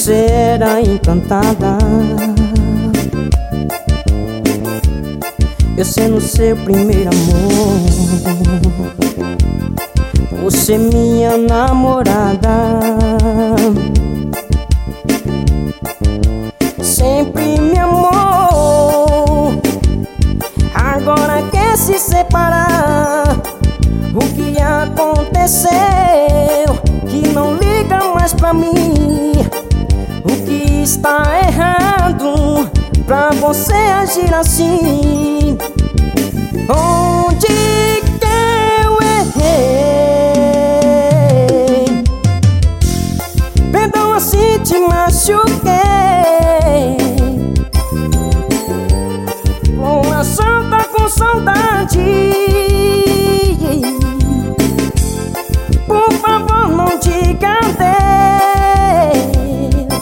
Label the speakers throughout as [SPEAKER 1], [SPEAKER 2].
[SPEAKER 1] Você era encantada, eu sendo seu primeiro amor. Você minha namorada, sempre me amou. Agora quer se separar. O que aconteceu? Que não liga mais pra mim. O que está errado pra você agir assim? Onde que eu errei? Perdão, assim te machuquei. Coração tá com saudade. Por favor, não diga adeus.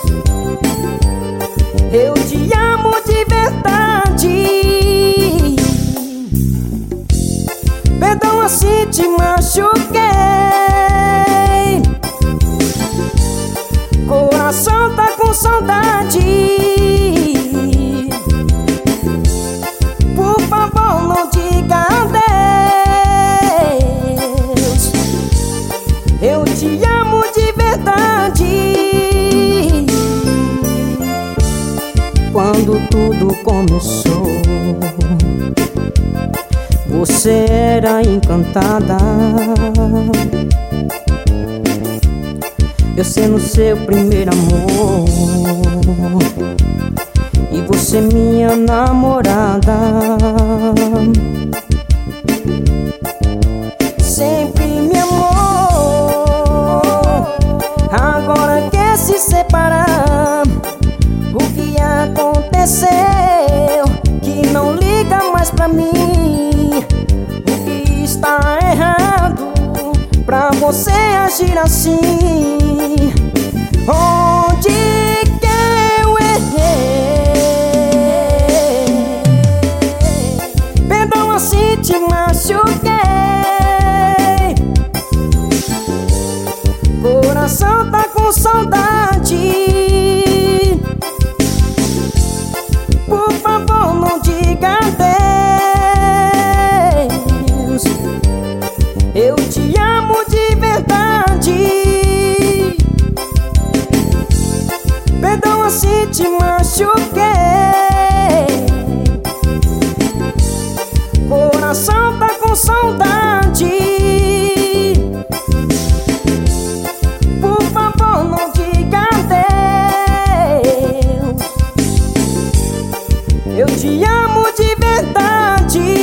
[SPEAKER 1] Eu te amo de verdade. Perdão, assim te machuquei. Coração tá com saudade. Por favor, não diga adeus. Eu te amo de verdade. Quando tudo começou, você era encantada, eu sendo seu primeiro amor. E você minha namorada, sempre me amou. Agora quer se separar. O que aconteceu? Que não liga mais pra mim. O que está errado pra você agir assim? Onde que eu errei? Perdão, assim te machuquei. Coração tá com saudade. Por favor, não diga adeus. Eu te amo de verdade. Perdão, assim te machuquei. Coração tá com saudade. Por favor, não diga adeus. Eu te amo de verdade.